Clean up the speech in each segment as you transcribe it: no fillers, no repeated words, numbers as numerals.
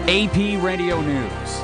AP Radio News.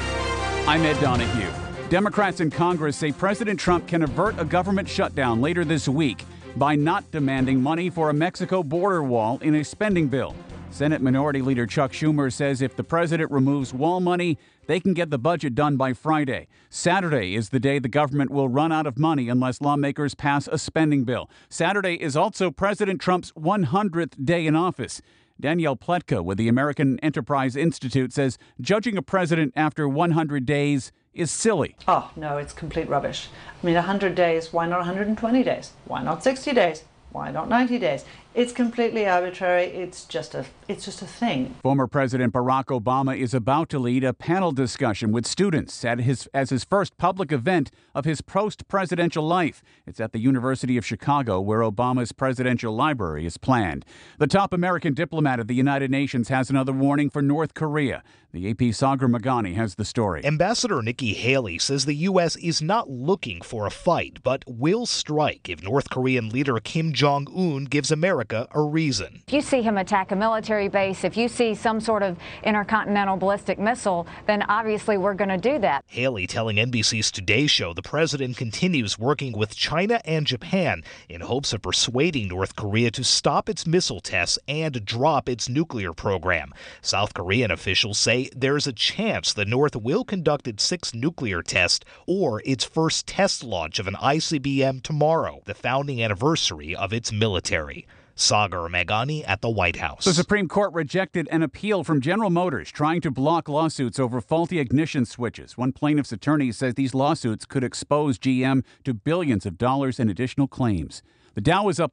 I'm Ed Donahue. Democrats in Congress say President Trump can avert a government shutdown later this week by not demanding money for a Mexico border wall in a spending bill. Senate Minority Leader Chuck Schumer says if the president removes wall money, they can get the budget done by Friday. Saturday is the day the government will run out of money unless lawmakers pass a spending bill. Saturday is also President Trump's 100th day in office. Danielle Pletka with the American Enterprise Institute says judging a president after 100 days is silly. Oh, no, it's complete rubbish. I mean, 100 days, why not 120 days? Why not 60 days? Why not 90 days? It's completely arbitrary. It's just a thing. Former President Barack Obama is about to lead a panel discussion with students as his first public event of his post-presidential life. It's at the University of Chicago, where Obama's presidential library is planned. The top American diplomat of the United Nations has another warning for North Korea. The AP's Sagar Meghani has the story. Ambassador Nikki Haley says the U.S. is not looking for a fight, but will strike if North Korean leader Kim Jong-un gives America a reason. If you see him attack a military base, if you see some sort of intercontinental ballistic missile, then obviously we're going to do that. Haley telling NBC's Today Show the president continues working with China and Japan in hopes of persuading North Korea to stop its missile tests and drop its nuclear program. South Korean officials say there's a chance the North will conduct its sixth nuclear test or its first test launch of an ICBM tomorrow, the founding anniversary of its military. Sagar Meghani at the White House. The Supreme Court rejected an appeal from General Motors trying to block lawsuits over faulty ignition switches. One plaintiff's attorney says these lawsuits could expose GM to billions of dollars in additional claims. The Dow is up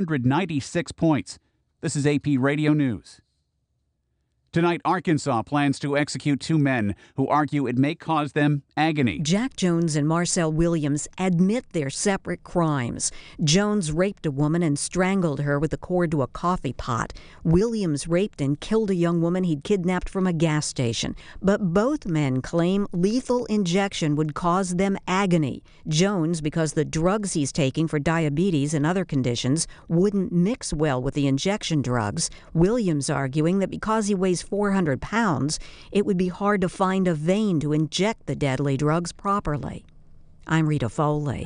196 points. This is AP Radio News. Tonight, Arkansas plans to execute two men who argue it may cause them agony. Jack Jones and Marcel Williams admit their separate crimes. Jones raped a woman and strangled her with a cord to a coffee pot. Williams raped and killed a young woman he'd kidnapped from a gas station. But both men claim lethal injection would cause them agony. Jones, because the drugs he's taking for diabetes and other conditions wouldn't mix well with the injection drugs. Williams arguing that because he weighs 400 pounds, it would be hard to find a vein to inject the deadly drugs properly. I'm Rita Foley.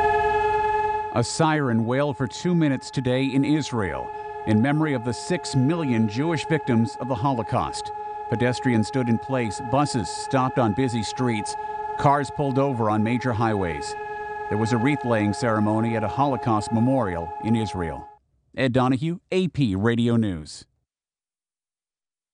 A siren wailed for 2 minutes today in Israel in memory of the 6 million Jewish victims of the Holocaust. Pedestrians stood in place, buses stopped on busy streets, cars pulled over on major highways. There was a wreath-laying ceremony at a Holocaust memorial in Israel. Ed Donahue, AP Radio News.